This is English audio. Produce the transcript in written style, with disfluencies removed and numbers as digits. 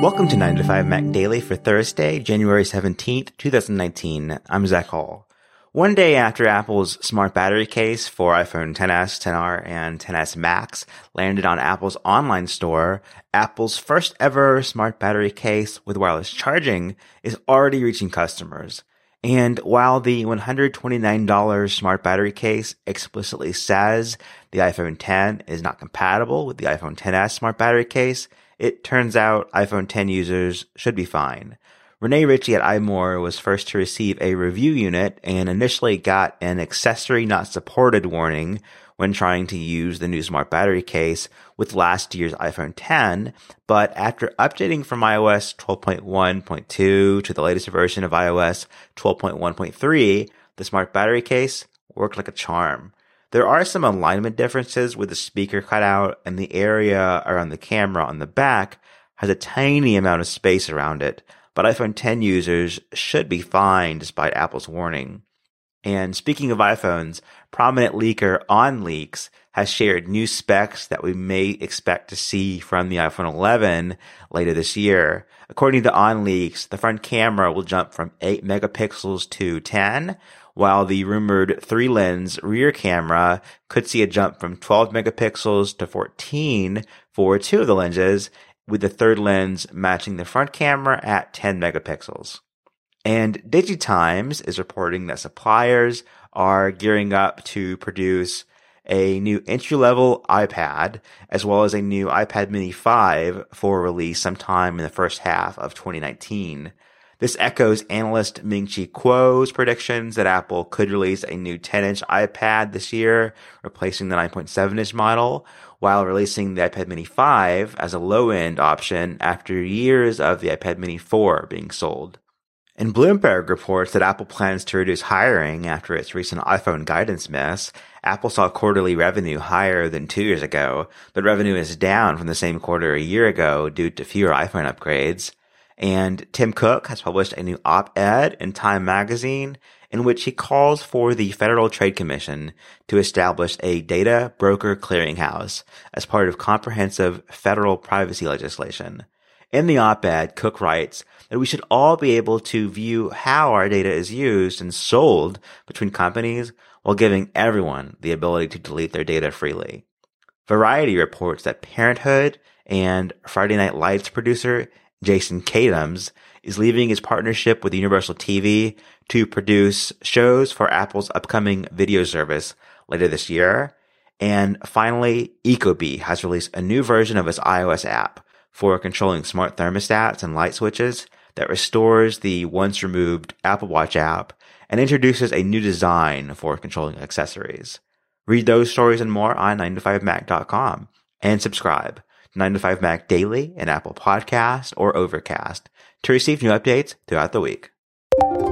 Welcome to 9 to 5 Mac Daily for Thursday, January 17th, 2019. I'm Zach Hall. One day after Apple's smart battery case for iPhone XS, XR, and XS Max landed on Apple's online store, Apple's first ever smart battery case with wireless charging is already reaching customers. And while the $129 smart battery case explicitly says the iPhone X is not compatible with the iPhone XS smart battery case, it turns out iPhone X users should be fine. Renee Ritchie at iMore was first to receive a review unit and initially got an accessory not supported warning when trying to use the new smart battery case with last year's iPhone X, but after updating from iOS 12.1.2 to the latest version of iOS 12.1.3, the smart battery case worked like a charm. There are some alignment differences with the speaker cutout, and the area around the camera on the back has a tiny amount of space around it, but iPhone X users should be fine despite Apple's warning. And speaking of iPhones, prominent leaker OnLeaks has shared new specs that we may expect to see from the iPhone 11 later this year. According to OnLeaks, the front camera will jump from 8 megapixels to 10, while the rumored 3-lens rear camera could see a jump from 12 megapixels to 14 for two of the lenses, with the third lens matching the front camera at 10 megapixels. And DigiTimes is reporting that suppliers are gearing up to produce a new entry-level iPad, as well as a new iPad mini 5 for release sometime in the first half of 2019. This echoes analyst Ming-Chi Kuo's predictions that Apple could release a new 10-inch iPad this year, replacing the 9.7-inch model, while releasing the iPad mini 5 as a low-end option after years of the iPad mini 4 being sold. And Bloomberg reports that Apple plans to reduce hiring after its recent iPhone guidance miss. Apple saw quarterly revenue higher than 2 years ago, but revenue is down from the same quarter a year ago due to fewer iPhone upgrades. And Tim Cook has published a new op-ed in Time magazine in which he calls for the Federal Trade Commission to establish a data broker clearinghouse as part of comprehensive federal privacy legislation. In the op-ed, Cook writes that we should all be able to view how our data is used and sold between companies while giving everyone the ability to delete their data freely. Variety reports that Parenthood and Friday Night Lights producer Jason Katims is leaving his partnership with Universal TV to produce shows for Apple's upcoming video service later this year. And finally, Ecobee has released a new version of its iOS app for controlling smart thermostats and light switches that restores the once removed Apple Watch app and introduces a new design for controlling accessories. Read those stories and more on 9to5mac.com and subscribe to 9 to 5 Mac Daily in Apple Podcast or Overcast to receive new updates throughout the week.